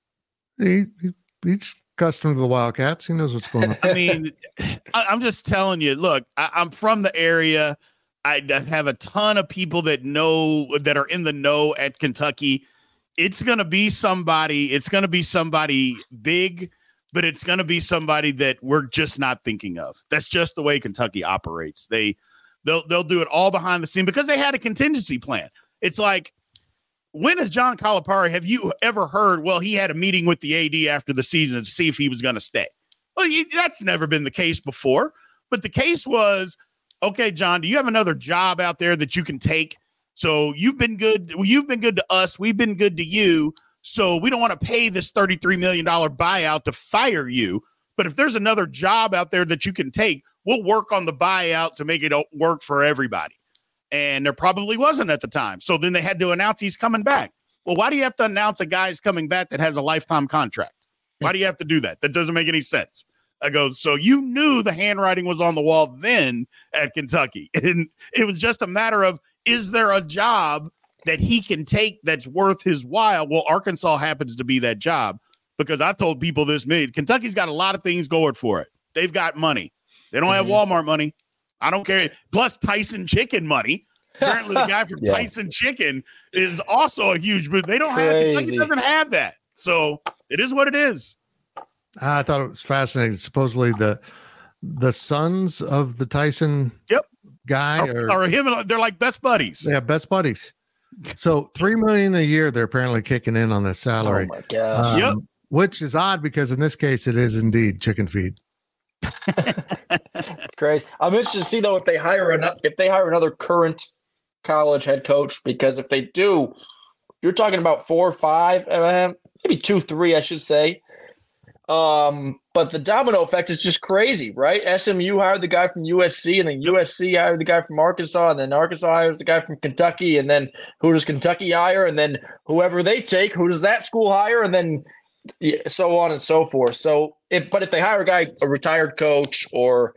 He's accustomed to the Wildcats. He knows what's going on. I mean, I'm just telling you, look, I'm from the area. I have a ton of people that are in the know at Kentucky. It's going to be somebody. It's going to be somebody big, but it's going to be somebody that we're just not thinking of. That's just the way Kentucky operates. They'll do it all behind the scene because they had a contingency plan. It's like, when has John Calipari, have you ever heard, well, he had a meeting with the AD after the season to see if he was going to stay? Well, that's never been the case before. But the case was, okay, John, do you have another job out there that you can take? So you've been good. You've been good to us. We've been good to you. So we don't want to pay this $33 million buyout to fire you. But if there's another job out there that you can take, we'll work on the buyout to make it work for everybody. and there probably wasn't at the time. So then they had to announce he's coming back. Well, why do you have to announce a guy's coming back that has a lifetime contract? Why do you have to do that? That doesn't make any sense. I go, so you knew the handwriting was on the wall then at Kentucky. And it was just a matter of, is there a job that he can take that's worth his while? Well, Arkansas happens to be that job, because I've told people this many. Kentucky's got a lot of things going for it. They've got money. They don't have Walmart money. I don't care. Plus Tyson Chicken money. Apparently the guy from Tyson Chicken is also a huge booth. They don't have, Kentucky doesn't have that. So it is what it is. I thought it was fascinating. Supposedly the sons of the Tyson guy are him. They're like best buddies. Yeah, best buddies. So $3 million a year they're apparently kicking in on this salary. Oh my gosh. Which is odd because in this case it is indeed chicken feed. It's crazy. I'm interested to see though if they hire another current college head coach, because if they do, you're talking about 4 or 5, maybe 2, 3, I should say. But the domino effect is just crazy, right? SMU hired the guy from USC, and then USC hired the guy from Arkansas, and then Arkansas hires the guy from Kentucky, and then who does Kentucky hire? And then whoever they take, who does that school hire? And then so on and so forth. So if they hire a retired coach or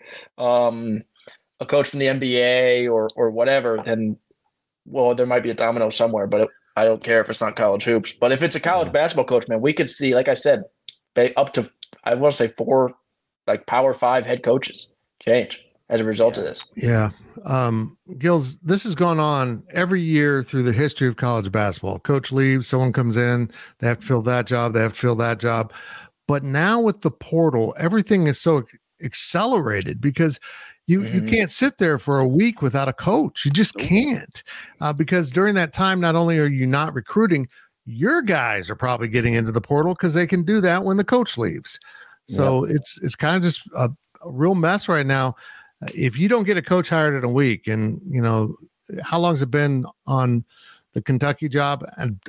a coach from the NBA or whatever, then there might be a domino somewhere, but I don't care if it's not college hoops. But if it's a college basketball coach, man, we could see, like I said, up to, I want to say 4 like Power 5 head coaches change as a result of this. Yeah. Gills, this has gone on every year through the history of college basketball. Coach leaves, someone comes in, they have to fill that job, they have to fill that job. But now with the portal, everything is so accelerated because you can't sit there for a week without a coach. You just can't, because during that time, not only are you not recruiting, your guys are probably getting into the portal because they can do that when the coach leaves. So it's kind of just a real mess right now. If you don't get a coach hired in a week, and how long has it been on the Kentucky job?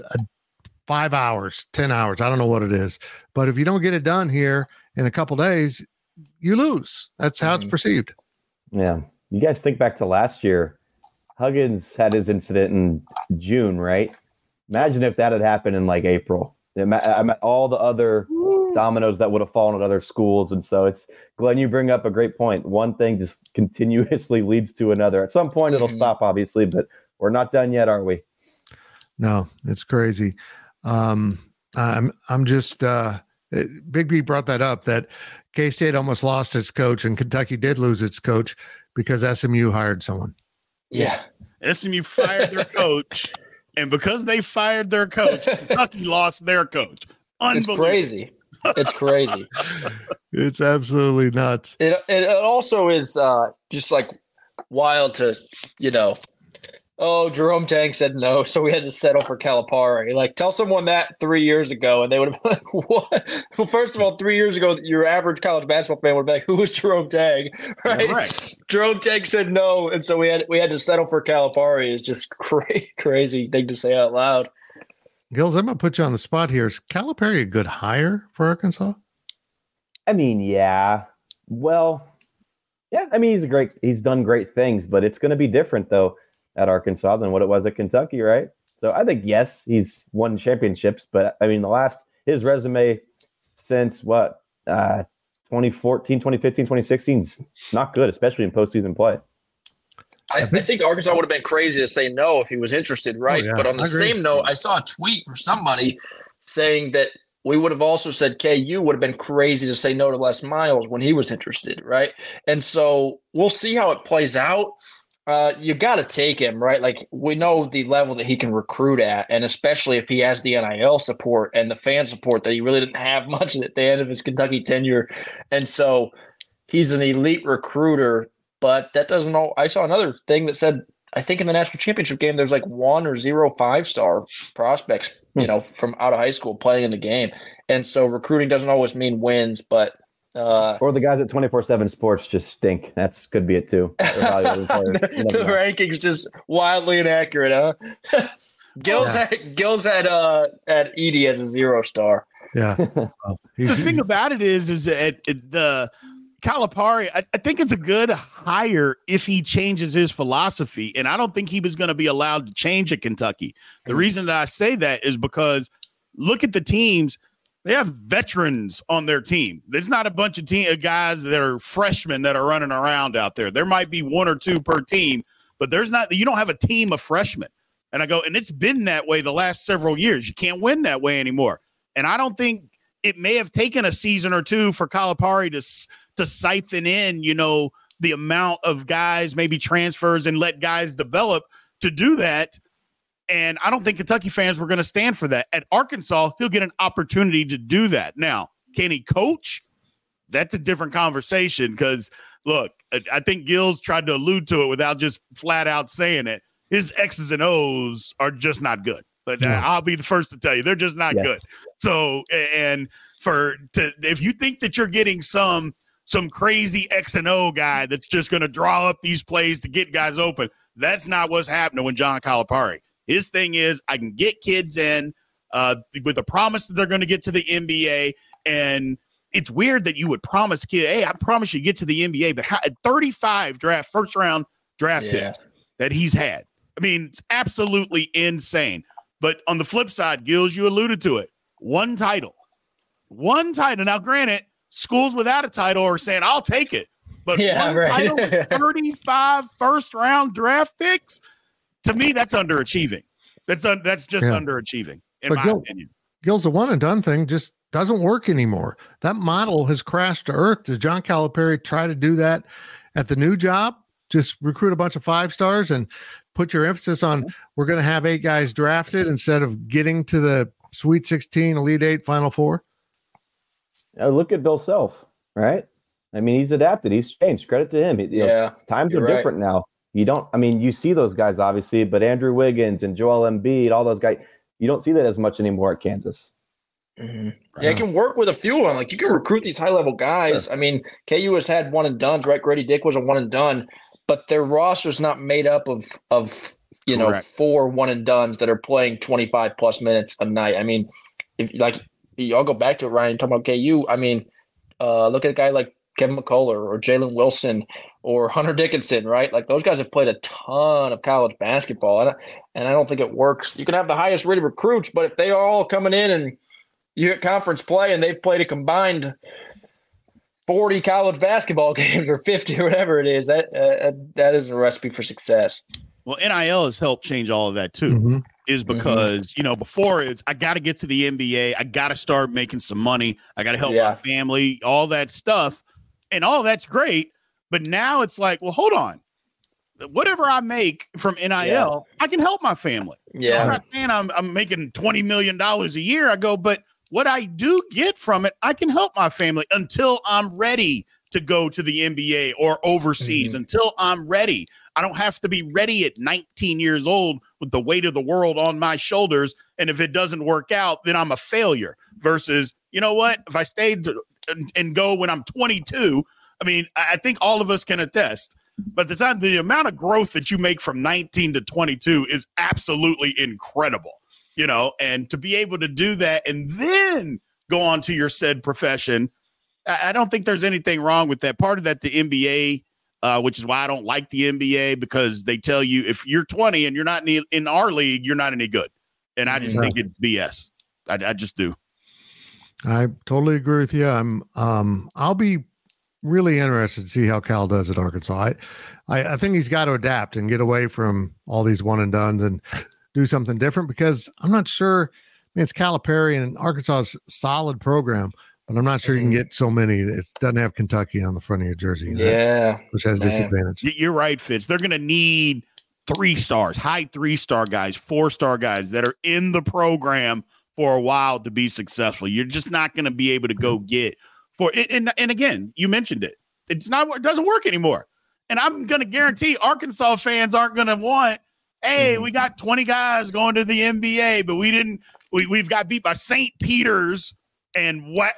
5 hours, 10 hours. I don't know what it is, but if you don't get it done here in a couple days, you lose. That's how it's perceived. Yeah. You guys think back to last year, Huggins had his incident in June, right? Imagine if that had happened in like April. I met all the other dominoes that would have fallen at other schools. And so Glenn, you bring up a great point. One thing just continuously leads to another. At some point it'll stop, obviously, but we're not done yet, are we? No, it's crazy. I'm just, Big B brought that up, that K-State almost lost its coach and Kentucky did lose its coach because SMU hired someone. Yeah. SMU fired their coach. And because they fired their coach, Kentucky lost their coach. It's crazy. It's crazy. It's absolutely nuts. It also is just like wild to, Jerome Tang said no, so we had to settle for Calipari. Like, tell someone that 3 years ago, and they would have been like, what? Well, first of all, 3 years ago, your average college basketball fan would be like, who is Jerome Tang? Right? Jerome Tang said no, and so we had to settle for Calipari. It's just crazy thing to say out loud. Gills, I'm going to put you on the spot here. Is Calipari a good hire for Arkansas? I mean, yeah. Well, yeah. I mean, he's done great things, but it's going to be different, though, at Arkansas than what it was at Kentucky, right? So I think, yes, he's won championships, but I mean, his resume since 2014, 2015, 2016 is not good, especially in postseason play. I think Arkansas would have been crazy to say no if he was interested, right? Oh, yeah. But on the same note, I saw a tweet from somebody saying that we would have also said KU would have been crazy to say no to Les Miles when he was interested, right? And so we'll see how it plays out. You got to take him, right? Like, we know the level that he can recruit at, and especially if he has the NIL support and the fan support that he really didn't have much at the end of his Kentucky tenure. And so he's an elite recruiter, but that doesn't know. I saw another thing that said, I think in the national championship game, there's like 1 or 0 5-star prospects, from out of high school playing in the game. And so recruiting doesn't always mean wins, but or the guys at 24/7 Sports just stink. That's could be it too. The rankings just wildly inaccurate, huh? Gills had Edey as a 0-star. Yeah. The thing about it is that the Calipari, I think it's a good hire if he changes his philosophy. And I don't think he was going to be allowed to change at Kentucky. The reason that I say that is because look at the teams. They have veterans on their team. There's not a bunch of guys that are freshmen that are running around out there. There might be one or two per team, but you don't have a team of freshmen. And I go, and it's been that way the last several years. You can't win that way anymore. And I don't think it may have taken a season or two for Calipari to siphon in, the amount of guys, maybe transfers, and let guys develop to do that. And I don't think Kentucky fans were going to stand for that. At Arkansas, he'll get an opportunity to do that. Now, can he coach? That's a different conversation because, look, I think Gills tried to allude to it without just flat out saying it. His X's and O's are just not good. But I'll be the first to tell you, they're just not good. So, if you think that you're getting some crazy X and O guy that's just going to draw up these plays to get guys open, that's not what's happening with John Calipari. His thing is, I can get kids in with the promise that they're going to get to the NBA. And it's weird that you would promise kids, hey, I promise you get to the NBA, but 35 first round draft picks that he's had. I mean, it's absolutely insane. But on the flip side, Gills, you alluded to it. One title. Now, granted, schools without a title are saying, I'll take it. But title with 35 first-round draft picks, to me, that's underachieving. That's just underachieving, in my opinion. Gills, the one-and-done thing just doesn't work anymore. That model has crashed to earth. Does John Calipari try to do that at the new job? Just recruit a bunch of 5-stars and put your emphasis on we're going to have 8 guys drafted instead of getting to the Sweet 16, Elite 8, Final 4? Look at Bill Self, right? I mean, he's adapted. He's changed. Credit to him. Times are different now. You see those guys, obviously, but Andrew Wiggins and Joel Embiid, all those guys, you don't see that as much anymore at Kansas. Mm-hmm. Yeah, you can work with a few of them. Like, you can recruit these high-level guys. Sure. I mean, KU has had one-and-dones, right? Grady Dick was a one-and-done. But their roster's not made up of 4 one-and-dones that are playing 25-plus minutes a night. I mean, I'll go back to it, Ryan, talking about KU. I mean, look at a guy like Kevin McCullough or Jalen Wilson or Hunter Dickinson, right? Like, those guys have played a ton of college basketball, and I don't think it works. You can have the highest-rated recruits, but if they are all coming in and you get conference play and they've played a combined 40 college basketball games or 50 or whatever it is, that is a recipe for success. Well, NIL has helped change all of that too, is because, before it's, I got to get to the NBA. I got to start making some money. I got to help my family, all that stuff. And all that's great. But now it's like, well, hold on. Whatever I make from NIL, I can help my family. Yeah. I'm not saying I'm making $20 million a year. I go, but what I do get from it, I can help my family until I'm ready to go to the NBA or overseas, until I'm ready. I don't have to be ready at 19 years old with the weight of the world on my shoulders. And if it doesn't work out, then I'm a failure versus, you know what, if I stayed and go when I'm 22, I mean, I think all of us can attest, but the amount of growth that you make from 19 to 22 is absolutely incredible. And to be able to do that and then go on to your said profession, I don't think there's anything wrong with that. Part of that, the NBA, which is why I don't like the NBA, because they tell you if you're 20 and you're not in our league, you're not any good. And I just think it's BS. I just do. I totally agree with you. I'll be really interested to see how Cal does at Arkansas. I think he's got to adapt and get away from all these one-and-dones and do something different, because I'm not sure. It's Calipari and Arkansas is a solid program, but I'm not sure you can get so many. It doesn't have Kentucky on the front of your jersey. Which has a disadvantage. You're right, Fitz. They're going to need 3 stars, high 3-star guys, 4-star guys that are in the program for a while to be successful. You're just not going to be able to go get for it. And again, you mentioned it. It doesn't work anymore. And I'm going to guarantee Arkansas fans aren't going to want, hey, we got 20 guys going to the NBA, but we've got beat by St. Peter's and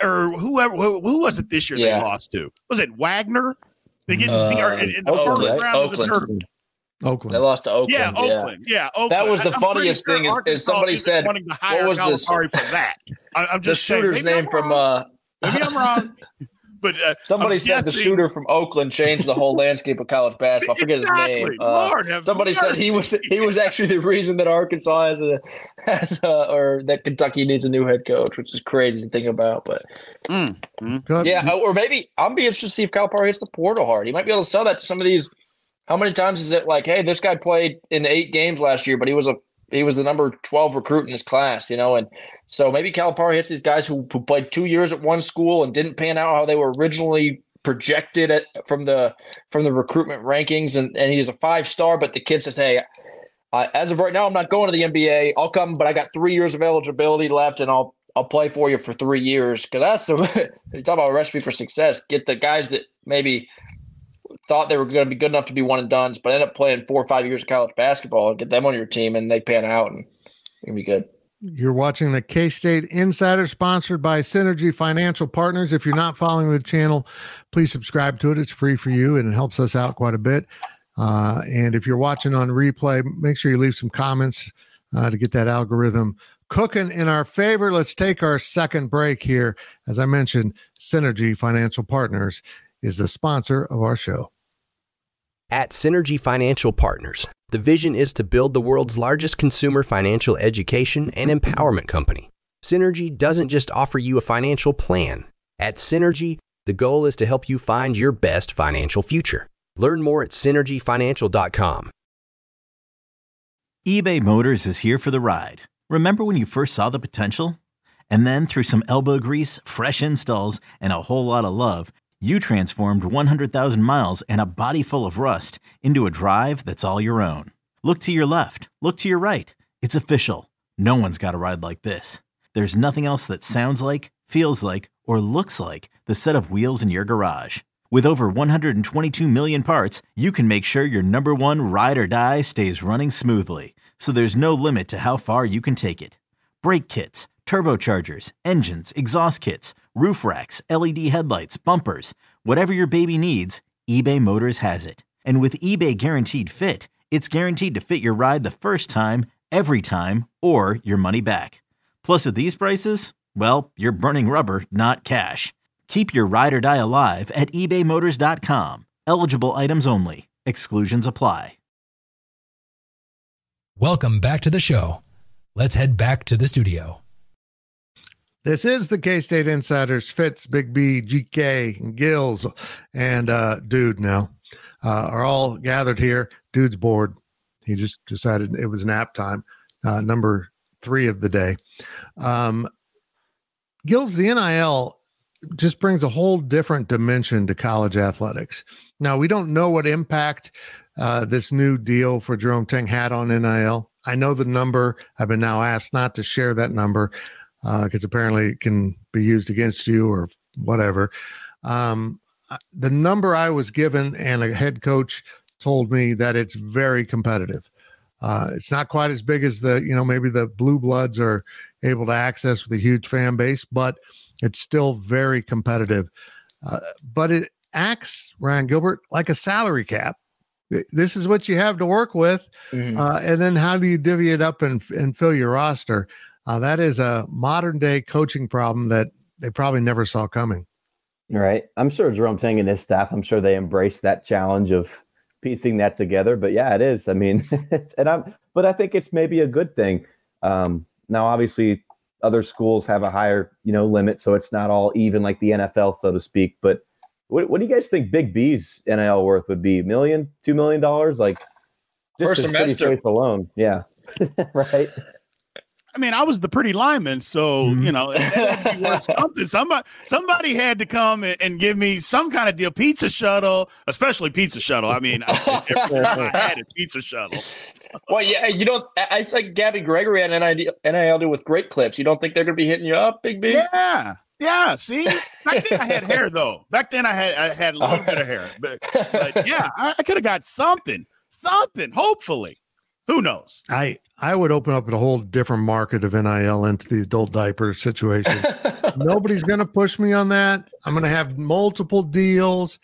who was it this year they lost to? Was it Wagner? They get in the first round of the tournament. Oakland. They lost to Oakland. Yeah, Oakland. Yeah, Oakland. That was the funniest thing is somebody said, what was this? For that? I'm just the shooter's name from maybe I'm wrong. But somebody said the shooter from Oakland changed the whole landscape of college basketball. I forget his name. Somebody said he was actually the reason that Arkansas or that Kentucky needs a new head coach, which is crazy to think about. But or maybe I'm being interested to see if Calipari hits the portal hard. He might be able to sell that to some of these. How many times is it like, hey, this guy played in 8 games last year, but he was the number 12 recruit in his class, and so maybe Calipari hits these guys who played 2 years at one school and didn't pan out how they were originally projected from the recruitment rankings, and he's a 5-star, but the kid says, hey, as of right now, I'm not going to the NBA. I'll come, but I got 3 years of eligibility left, and I'll play for you for 3 years. Because that's you talk about a recipe for success. Get the guys that maybe thought they were going to be good enough to be one and dones, but end up playing 4 or 5 years of college basketball and get them on your team, and they pan out and it'll be good. You're watching the K-State Insider, sponsored by Synergy Financial Partners. If you're not following the channel, please subscribe to it. It's free for you, and it helps us out quite a bit. And if you're watching on replay, make sure you leave some comments to get that algorithm cooking in our favor. Let's take our second break here. As I mentioned, Synergy Financial Partners is the sponsor of our show. At Synergy Financial Partners, the vision is to build the world's largest consumer financial education and empowerment company. Synergy doesn't just offer you a financial plan. At Synergy, the goal is to help you find your best financial future. Learn more at synergyfinancial.com. eBay Motors is here for the ride. Remember when you first saw the potential? And then through some elbow grease, fresh installs, and a whole lot of love, you transformed 100,000 miles and a body full of rust into a drive that's all your own. Look to your left. Look to your right. It's official. No one's got a ride like this. There's nothing else that sounds like, feels like, or looks like the set of wheels in your garage. With over 122 million parts, you can make sure your number one ride or die stays running smoothly. So there's no limit to how far you can take it. Brake kits, turbochargers, engines, exhaust kits, roof racks, LED headlights, bumpers, whatever your baby needs, eBay Motors has it. And with eBay Guaranteed Fit, it's guaranteed to fit your ride the first time, every time, or your money back. Plus at these prices, well, you're burning rubber, not cash. Keep your ride or die alive at ebaymotors.com. Eligible items only. Exclusions apply. Welcome back to the show. Let's head back to the studio. This is the K-State Insiders. Fitz, Big B, GK, and Gills, and Dude now are all gathered here. Dude's bored. He just decided it was nap time. Number 3 of the day. Gills, the NIL just brings a whole different dimension to college athletics. Now, we don't know what impact this new deal for Jerome Tang had on NIL. I know the number. I've been now asked not to share that number because apparently it can be used against you or whatever. The number I was given, and a head coach told me that it's very competitive. It's not quite as big as maybe the Blue Bloods are able to access with a huge fan base, but it's still very competitive. But it acts, Ryan Gilbert, like a salary cap. This is what you have to work with. Mm-hmm. And then how do you divvy it up and fill your roster? That is a modern day coaching problem that they probably never saw coming. Right. I'm sure Jerome Tang and his staff, I'm sure they embrace that challenge of piecing that together. But yeah, it is. I mean, but I think it's maybe a good thing. Now, obviously, other schools have a higher, limit, so it's not all even like the NFL, so to speak. But what do you guys think Big B's NIL worth would be? $1 million, $2 million? Like just per semester alone. Yeah. Right. I mean, I was the pretty lineman, so it worth something. Somebody had to come and give me some kind of deal. Pizza shuttle, especially pizza shuttle. I mean, every time I had a pizza shuttle. Well, yeah, it's like Gabby Gregory and NIL do with Great Clips. You don't think they're going to be hitting you up, Big B? Yeah. See, back then I had hair though. Back then I had a little bit of hair, but yeah, I could have got something. Hopefully, who knows? I would open up a whole different market of NIL into the adult diaper situation. Nobody's going to push me on that. I'm going to have multiple deals.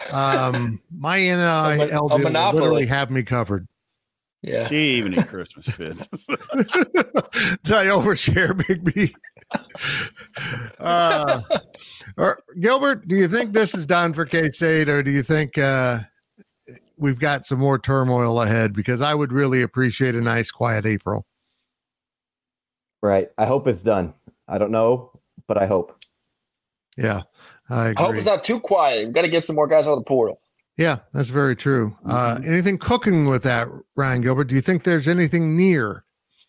My NIL deal will literally have me covered. Yeah. Gee, even at Christmas fit. Did I overshare, Big B? Gilbert, do you think this is done for K-State, or do you think we've got some more turmoil ahead? Because I would really appreciate a nice, quiet April. Right. I hope it's done. I don't know, but I hope. Yeah, I agree. I hope it's not too quiet. We've got to get some more guys out of the portal. Yeah, that's very true. Anything cooking with that, Ryan Gilbert? Do you think there's anything near?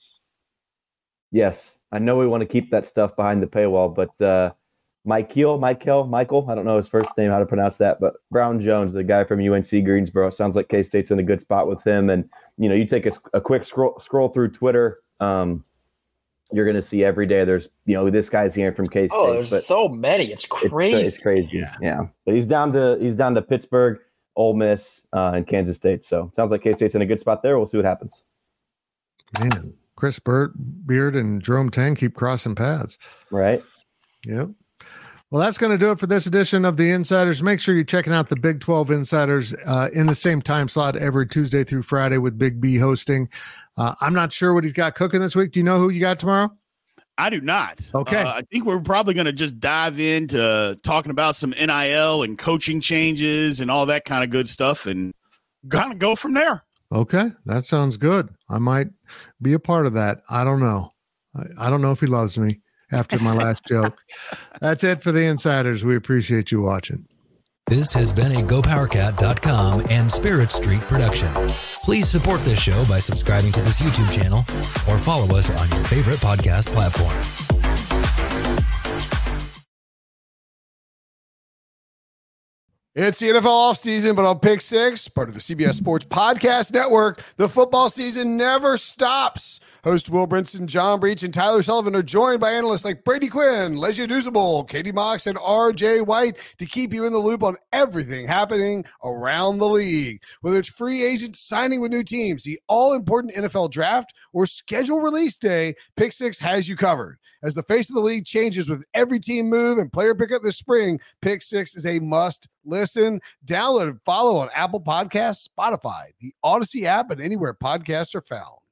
Yes. I know we want to keep that stuff behind the paywall, but Michael, I don't know his first name, how to pronounce that, but Brown Jones, the guy from UNC Greensboro, sounds like K-State's in a good spot with him. And, you take a quick scroll through Twitter. You're going to see every day there's, this guy's hearing from K-State. Oh, there's so many. It's crazy. It's crazy. Yeah. But he's down to Pittsburgh, Ole Miss, and Kansas State. So it sounds like K-State's in a good spot there. We'll see what happens. Man, Chris Beard and Jerome Tang keep crossing paths. Right. Yep. Well, that's going to do it for this edition of the Insiders. Make sure you're checking out the Big 12 Insiders in the same time slot every Tuesday through Friday with Big B hosting. I'm not sure what he's got cooking this week. Do you know who you got tomorrow? I do not. Okay. I think we're probably going to just dive into talking about some NIL and coaching changes and all that kind of good stuff and kind of go from there. Okay. That sounds good. I might be a part of that. I don't know. I don't know if he loves me after my last joke. That's it for the Insiders. We appreciate you watching. This has been a GoPowerCat.com and Spirit Street production. Please support this show by subscribing to this YouTube channel or follow us on your favorite podcast platform. It's the NFL offseason, but on Pick Six, part of the CBS Sports Podcast Network, the football season never stops. Host Will Brinson, John Breach, and Tyler Sullivan are joined by analysts like Brady Quinn, Lesia Duzable, Katie Mox, and RJ White to keep you in the loop on everything happening around the league. Whether it's free agents signing with new teams, the all-important NFL draft, or schedule release day, Pick Six has you covered. As the face of the league changes with every team move and player pickup this spring, Pick Six is a must listen. Download and follow on Apple Podcasts, Spotify, the Odyssey app, and anywhere podcasts are found.